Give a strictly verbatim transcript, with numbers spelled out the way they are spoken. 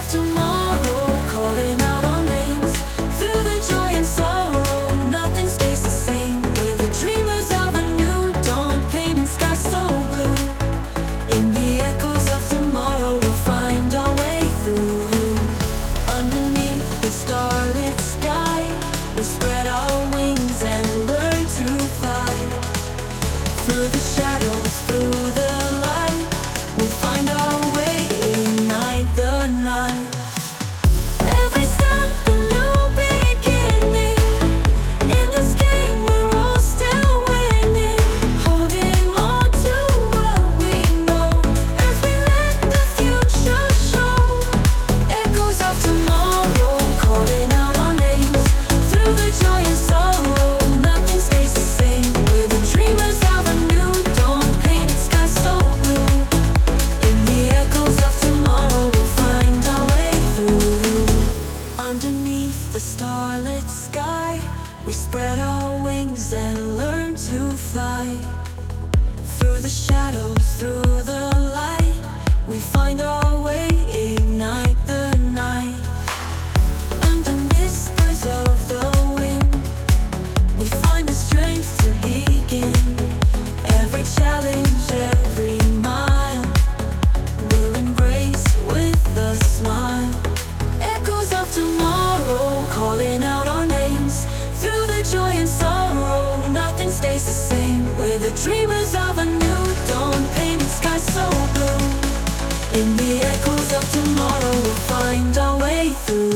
of tomorrow, calling out our names. Through the joy and sorrow, nothing stays the same. We're the dreamers of a new dawn, painting skies so blue. In the echoes of tomorrow, we'll find our way through. Underneath the starlit sky, we'll spread our wings and learn to fly. Through the shadows, through the light, we'll find our way, ignite the night. Every step a new beginning. In this game we're all still winning, holding on to what we know as we let the future show. Echoes of tomorrow, calling out our names. Through the joy and sorrow, nothing stays the same. We're the dreamers of a new dawn, painted skies so blue. In the echoes of tomorrow, we'll find our way through. Underneath the starlit sky, we spread our wings and learn to fly. Through the shadows, through the light, we find our way, ignite the night. Under whispers of the wind, we find the strength to begin. Every challenge, every mile, we'll embrace with a smile. Echoes of tomorrow, calling out our names. Through the joy and sorrow, nothing stays the same. We're the dreamers of a new dawn, painted skies so blue. In the echoes of tomorrow, we'll find our way through.